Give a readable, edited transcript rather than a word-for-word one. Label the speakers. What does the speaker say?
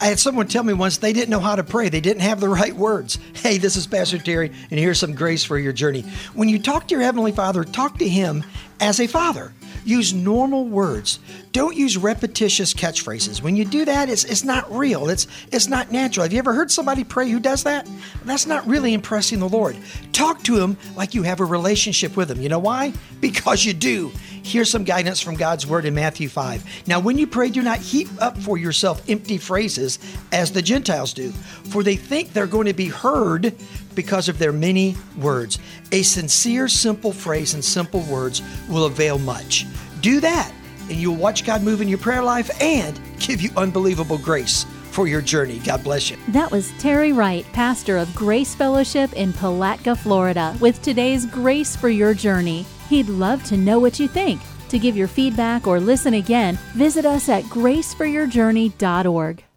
Speaker 1: I had someone tell me once they didn't know how to pray. They didn't have the right words. Hey, this is Pastor Terry, and here's some grace for your journey. When you talk to your Heavenly Father, talk to Him as a father. Use normal words. Don't use repetitious catchphrases. When you do that, it's not real. It's not natural. Have you ever heard somebody pray who does that? That's not really impressing the Lord. Talk to Him like you have a relationship with Him. You know why? Because you do. Here's some guidance from God's Word in Matthew 5. Now, when you pray, do not heap up for yourself empty phrases as the Gentiles do, for they think they're going to be heard because of their many words. A sincere, simple phrase and simple words will avail much. Do that, and you'll watch God move in your prayer life and give you unbelievable grace for your journey. God bless you.
Speaker 2: That was Terry Wright, pastor of Grace Fellowship in Palatka, Florida, with today's Grace for Your Journey. He'd love to know what you think. To give your feedback or listen again, visit us at graceforyourjourney.org.